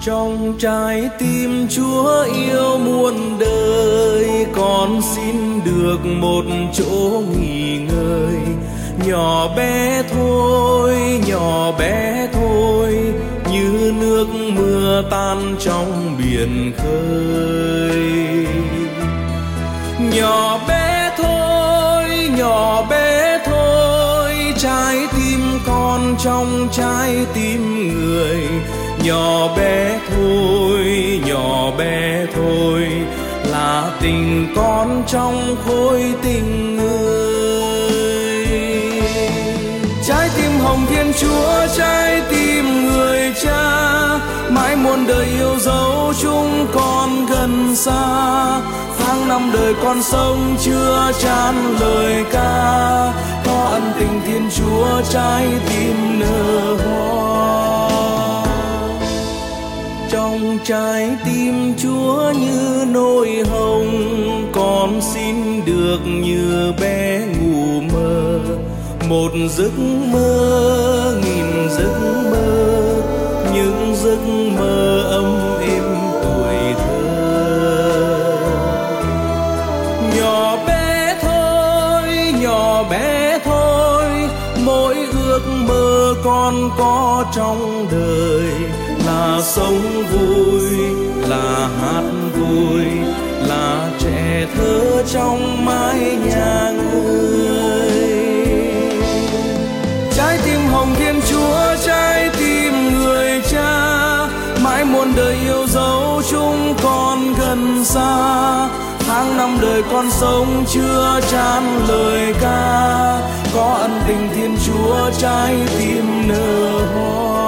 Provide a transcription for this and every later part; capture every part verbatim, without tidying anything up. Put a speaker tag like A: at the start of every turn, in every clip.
A: Trong trái tim Chúa yêu muôn đời, con xin được một chỗ nghỉ ngơi. Nhỏ bé thôi, nhỏ bé thôi, như nước mưa tan trong biển khơi. Nhỏ bé thôi, nhỏ bé thôi, trái tim con trong trái tim người. Nhỏ bé thôi, nhỏ bé thôi, là tình con trong khối tình người. Trái tim hồng Thiên Chúa, trái tim người Cha, mãi muôn đời yêu dấu chúng con gần xa. Tháng năm đời con sống chưa chan lời ca, có ân tình Thiên Chúa trái tim nở hoa. Trong trái tim Chúa như nỗi hồng, con xin được như bé ngủ mơ. Một giấc mơ, nghìn giấc mơ, những giấc mơ ấm êm tuổi thơ. Nhỏ bé thôi, nhỏ bé thôi, mỗi ước mơ con có trong đời là sống vui, là hát vui, là trẻ thơ trong mái nhà người. Trái tim hồng Thiên Chúa, trái tim người Cha, mãi muôn đời yêu dấu chúng con gần xa. Tháng năm đời con sống chưa chan lời ca, có ân tình Thiên Chúa trái tim nở hoa.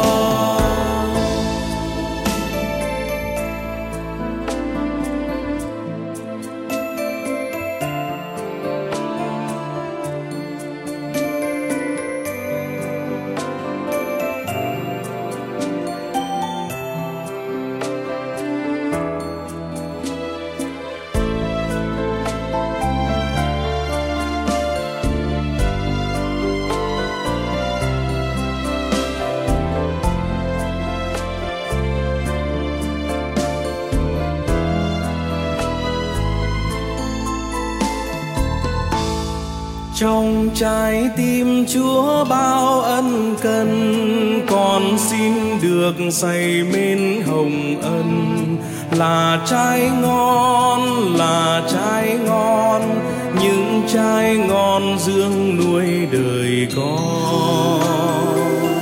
A: Trong trái tim Chúa bao ân cần, con xin được say mến hồng ân. Là trái ngon, là trái ngon, những trái ngon dưỡng nuôi đời con.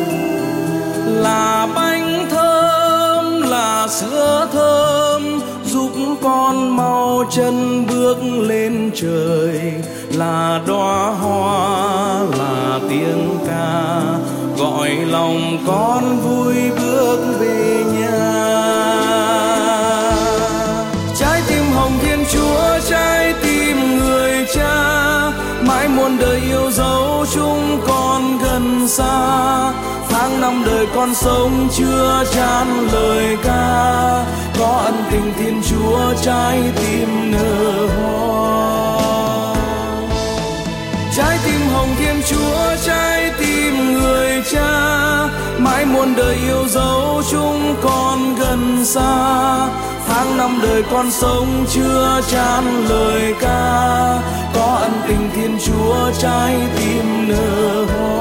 A: Là bánh thơm, là sữa thơm, giúp con mau chân bước lên trời. Là đóa hoa, là tiếng ca, gọi lòng con vui bước về nhà. Trái tim hồng Thiên Chúa, trái tim người Cha, mãi muôn đời yêu dấu chúng con gần xa. Tháng năm đời con sống chưa chan lời ca, có ân tình Thiên Chúa trái tim nở hoa. Trái tim hồng Thiên Chúa, trái tim người Cha, mãi muôn đời yêu dấu chúng con gần xa. Tháng năm đời con sống chưa chan lời ca, có ân tình Thiên Chúa trái tim nở hoa.